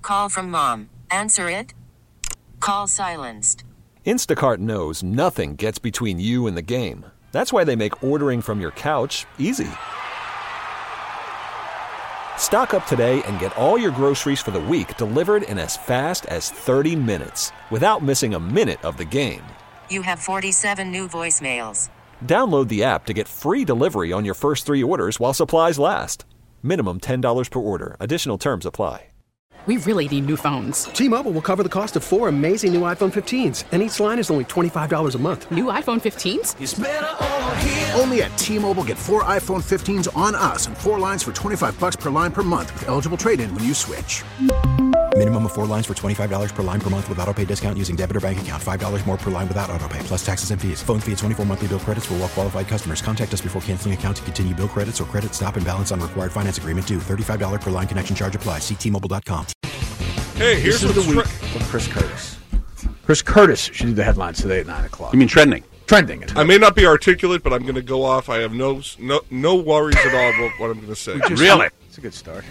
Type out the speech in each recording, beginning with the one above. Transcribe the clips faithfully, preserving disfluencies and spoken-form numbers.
call from mom. Answer it. Call silenced. Instacart knows nothing gets between you and the game. That's why they make ordering from your couch easy. Stock up today and get all your groceries for the week delivered in as fast as thirty minutes without missing a minute of the game. You have forty-seven new voicemails. Download the app to get free delivery on your first three orders while supplies last. Minimum ten dollars per order. Additional terms apply. We really need new phones. T-Mobile will cover the cost of four amazing new iPhone fifteens, and each line is only twenty-five dollars a month. New iPhone fifteens? It's better over here. Only at T-Mobile, get four iPhone fifteens on us and four lines for twenty-five bucks per line per month with eligible trade-in when you switch. Minimum of four lines for twenty-five dollars per line per month with autopay discount using debit or bank account. five dollars more per line without autopay, plus taxes and fees. Phone fee at twenty-four monthly bill credits for well-qualified customers. Contact us before canceling account to continue bill credits or credit stop and balance on required finance agreement due. thirty-five dollars per line connection charge applies. See T Mobile dot com. Hey, here's this is the week tra- of Chris Curtis. Chris Curtis should do the headlines today at nine o'clock. You mean trending? Trending. I may not be articulate, but I'm going to go off. I have no no no worries at all about what I'm going to say. Just, really? It's a good start.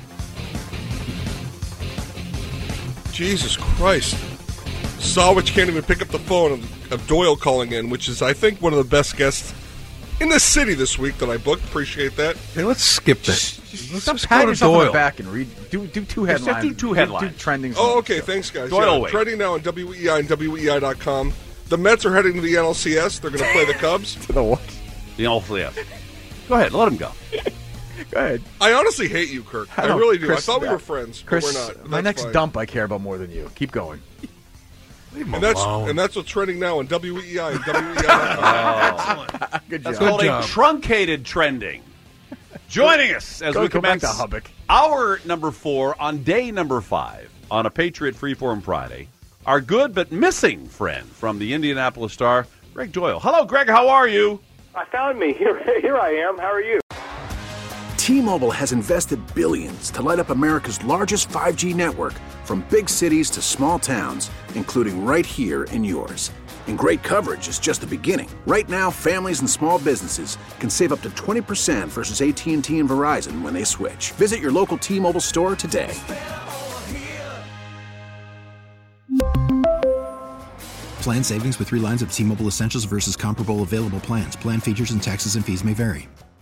Jesus Christ. Sawich can't even pick up the phone of, of Doyle calling in, which is, I think, one of the best guests in the city this week that I booked. Appreciate that. Hey, let's skip that. Just, let's stop just patting go to yourself on the Doyle. back and read. Do do two Just headlines. do two headlines. Do, do trending. Oh, okay. Thanks, guys. Doyle Yeah, way. trending now on W E I and W E I dot com. The Mets are heading to the N L C S. They're going to play the Cubs. To the what? The awful yeah. Go ahead, let him go. Go ahead. I honestly hate you, Kirk. I, I don't- really do. Chris, I thought we uh, were friends, Chris, but we're not. But my that's next fine. dump I care about more than you. Keep going. And that's and that's what's trending now on W E I and W E I dot com. Good That's job. called job. a truncated trending. Joining us as Go- we go back commence to Hubbock. hour number four on day number five on a Patriot Freeform Friday, our good but missing friend from the Indianapolis Star, Greg Doyle. Hello, Greg. How are you? I found me. Here, here I am. How are you? T-Mobile has invested billions to light up America's largest five G network, from big cities to small towns, including right here in yours. And great coverage is just the beginning. Right now, families and small businesses can save up to twenty percent versus A T and T and Verizon when they switch. Visit your local T-Mobile store today. Plan savings with three lines of T-Mobile Essentials versus comparable available plans. Plan features and taxes and fees may vary.